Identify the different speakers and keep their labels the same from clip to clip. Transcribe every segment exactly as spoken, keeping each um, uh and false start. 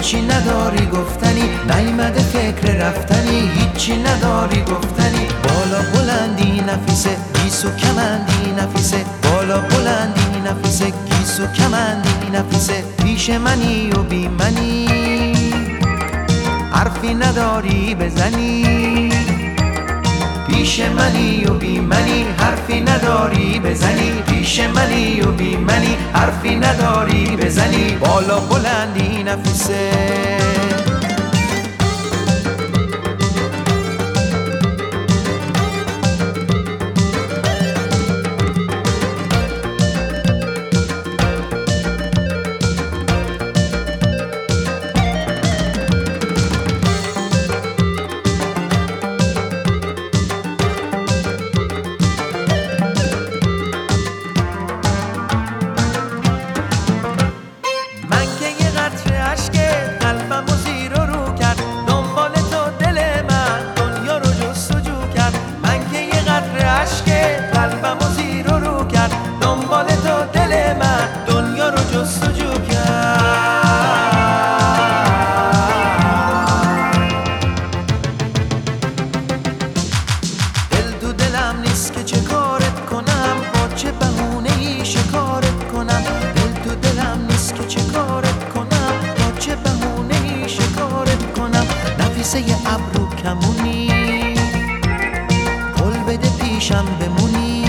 Speaker 1: هیچی نداری گفتنی، نیومده فکر رفتنی، هیچی نداری گفتنی. بالا بلندی نفیسه، گیسو کمندی نفیسه، بالا بلندی نفیسه، گیسو کمندی نفیسه. پیش منی و بی منی، حرفی نداری بزنی. پیش منی و بی منی، حرفی نداری بزنی. پیش منی و بی منی، حرفی نداری بزنی. بالا بلندی نفیسه. که چه کارت کنم، با چه بهونه‌ای شکارت کنم. دل تو دلم نیست که چه کارت کنم، با چه بهونه‌ای شکارت کنم. نفیسه ی ابرو کمونی، قول بده پیشم بمونی.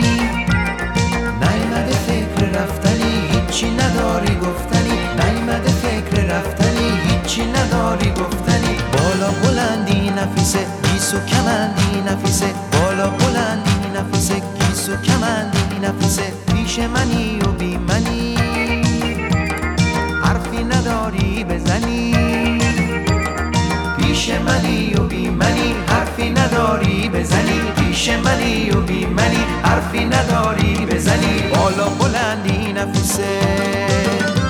Speaker 1: نیومده فکر رفتنی، هیچی نداری گفتنی. نیومده فکر رفتنی، هیچی نداری گفتنی. بالا بلندی نفیسه، گیسو کمندی نفیسه، بالا بلندی نفیسه، گیسو کمندی نفیسه. پیش منی و بی منی، حرفی نداری بزنی. پیش منی و بی منی، حرفی نداری بزنی. پیش منی و بی منی، حرفی نداری بزنی. بالا بلندی نفیسه.